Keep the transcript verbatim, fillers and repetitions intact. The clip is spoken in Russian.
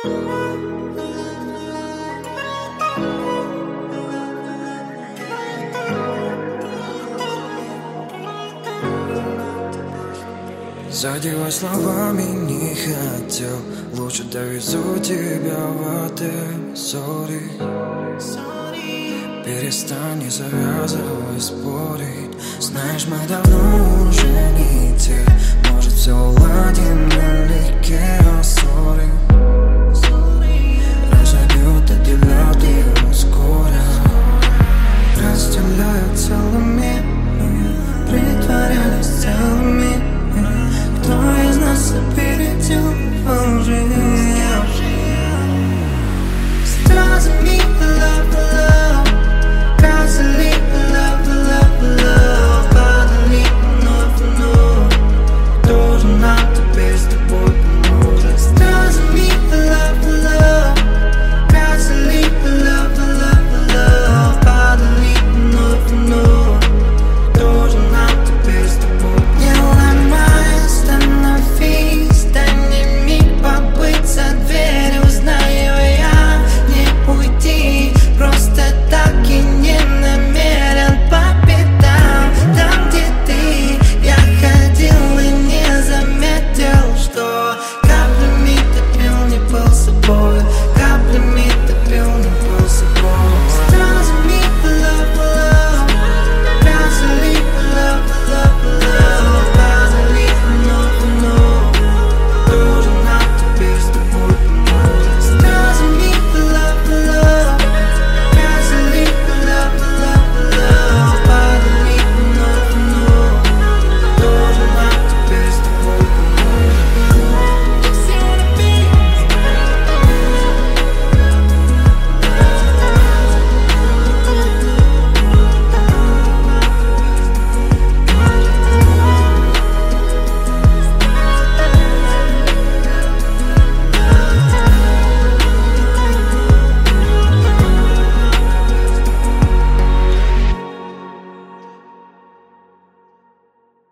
Задевать словами не хотел, лучше довезу тебя в отель. Sorry, перестань, не завязывай спорить. Знаешь, мы давно уже не те. Может, все уладим налегке, а sorry.